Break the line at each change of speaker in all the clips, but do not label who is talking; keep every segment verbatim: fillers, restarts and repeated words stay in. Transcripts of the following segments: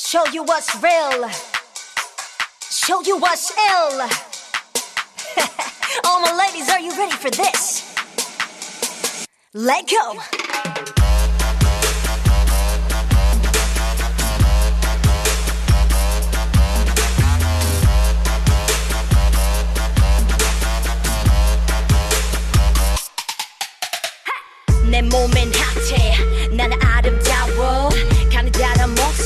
Show you what's real. Show you what's ill. All my ladies, are you ready for this? Let go. 내 몸엔 핫해 나는 아름다워 가느다란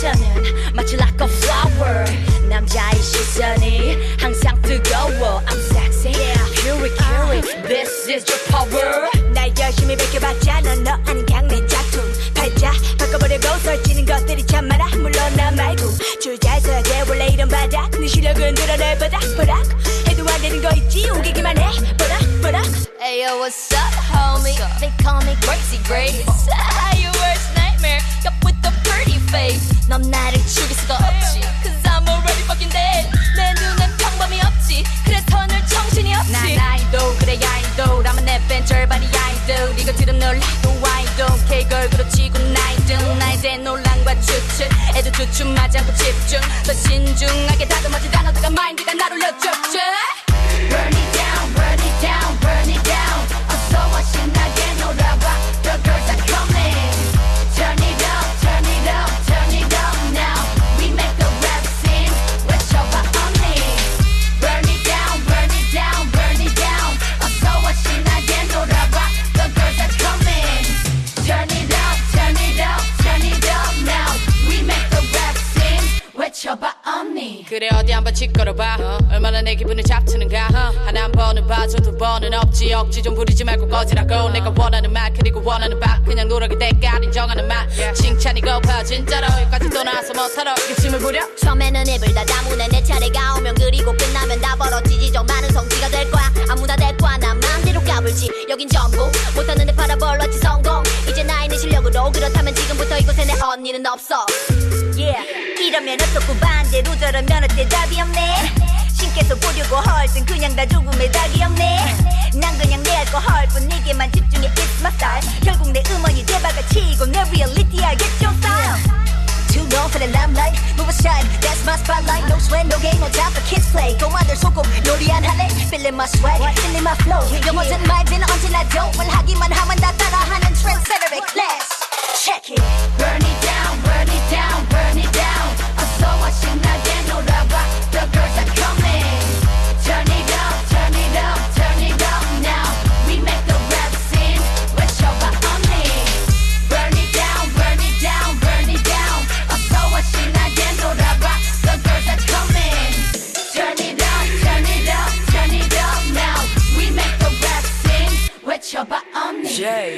모션은 마치 like a flower 남자의 시선이 항상 뜨거워 I'm sexy, curie curie This is your power 날 열심히 베껴봤잖아 너 아닌 강내 작품 팔자 바꿔버리고 설치는 것들이 참 많아 물론 나 말고 줄 잘 서야 돼 원래 이런 바닥 네 실력은 드러내 바닥 바닥 해도 안 되는 거 있지 우기기만 해 바닥 바닥 Ayo what's up homie They call me crazy grace Your worst nightmare Up with the pretty face 넌 나를 죽일 수가 없지 Cause I'm already fucking dead 내 눈엔 평범이 없지 그래서 늘 정신이 없지 난 아이도 그래 아이도 라면 내 팬 절반이 아이도 이거 들으면 놀라도 I don't care girl 그렇지고 나이도 나에 대한 논란과 추측 애도 주춤하지 않고 집중 더 신중하게 다듬어진 단어들과 마인드가 날 올려줬지 Burn it down burn it down burn it down 어서와 신나게 놀아봐 The girls are coming Turn it up turn it up turn it up now We make the rap scene 외쳐봐 언니 Burn it down burn it down burn it down 어서와 신나게 놀아봐 The girls are coming Turn it up turn it up turn it up now We make the rap scene 외쳐봐 언니
그래 어디 한번 짓걸어봐 어? 얼마나 내 기분을 잡트는가 어? 하나 한 번은 봐줘 두 번은 없지 억지 좀 부리지 말고 꺼지라고 어. 내가 원하는 말 그리고 원하는 바 그냥 노력의 대가 인정하는 말 yeah. 칭찬이 고파 진짜로 여기까지 또 나와서 못하러 기침을 부려
처음에는 입을 다 다무네 내 차례가 오면 그리고 끝나면 다 벌어지지 좀 많은 성취가 될 거야 아무나 될 거야 난 맘대로 까불지 여긴 전부 못하는데 팔아벌렀지 성공 이제 나 있는 실력으로 그렇다면 지금부터 이곳에 내 언니는 없어 Yeah 이러면 어떻고 반대로 저러면 어때 답이 없네 신께서 보려고 할 땐 그냥 다 죽음의 닭이 없네 난 그냥 내 할 거 할 뿐 내게만 집중해 It's my style 결국 내 음원이 대박아치고 내 리얼리티야 Get your style Too known for the limelight Move aside That's my spotlight No sweat no game no time for kids play 꼬마들 소금 놀이 안 할래 Feeling my swag Feeling my flow 영어든 말든 언제나 don't 말하기만 하면 다 따라하는 trendsetter의 class Check it Burn it down burn it down burn it down 어서와 신나게 놀아봐 The girls are coming Turn it up turn it up turn it up now We make the rap scene 외쳐봐 언니 Burn it down burn it down burn it down 어서와 신나게 놀아봐 The girls are coming Turn it up turn it up turn it up now We make the rap scene 외쳐봐 언니
yeah.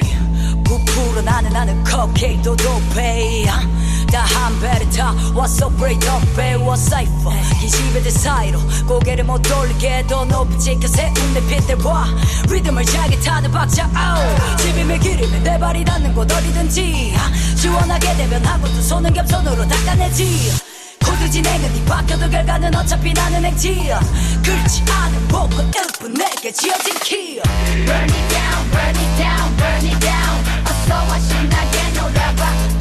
부풀어 나는 나는 컵케이크도 도페이 다 한 배를 타 What's up break up 배워 사이퍼 이 집애들 사이로 고개를 못 돌리게 더 높이 찍혀세 운내 핏대와 리듬을 잘게 타는 박자 oh. 집이면 길이면 내 발이 닿는 곳 어디든지 시원하게 대변하고 두 손은 겸손으로 닦아내지 코드 진행은 네 바뀌어도 결과는 어차피 나는 행지 긁지 않은 목은 일뿐 내게 지어진 키 Burn it down burn it down burn it down 어서와 신나게 놀아봐